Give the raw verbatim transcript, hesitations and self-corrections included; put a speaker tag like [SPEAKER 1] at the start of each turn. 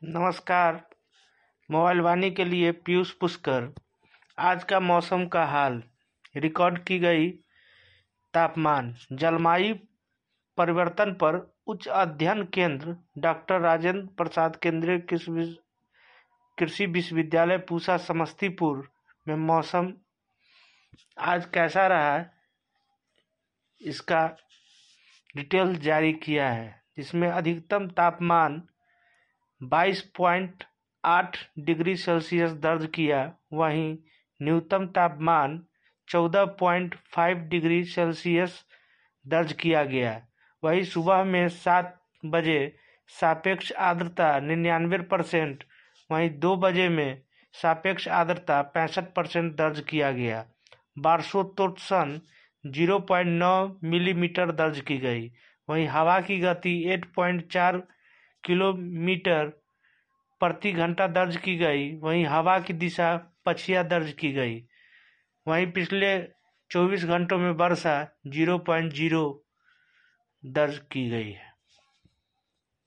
[SPEAKER 1] नमस्कार। मोबाइल वाणी के लिए पीयूष पुष्कर। आज का मौसम का हाल, रिकॉर्ड की गई तापमान। जलवायु परिवर्तन पर उच्च अध्ययन केंद्र डॉक्टर राजेंद्र प्रसाद केंद्रीय कृषि विश्व- कृषि विश्वविद्यालय पूसा समस्तीपुर में मौसम आज कैसा रहा इसका डिटेल जारी किया है, जिसमें अधिकतम तापमान बाईस पॉइंट आठ डिग्री सेल्सियस दर्ज किया। वहीं न्यूनतम तापमान चौदह पॉइंट पाँच डिग्री सेल्सियस दर्ज किया गया। वहीं सुबह में सात बजे सापेक्ष आर्द्रता निन्यानवे परसेंट, वहीं दो बजे में सापेक्ष आर्द्रता पैंसठ परसेंट दर्ज किया गया। वार्षोत्तोलन जीरो पॉइंट नौ मिलीमीटर दर्ज की गई। वहीं हवा की गति आठ पॉइंट चार किलोमीटर प्रति घंटा दर्ज की गई। वहीं हवा की दिशा पछिया दर्ज की गई। वहीं पिछले चौबीस घंटों में वर्षा जीरो पॉइंट जीरो दर्ज की गई है।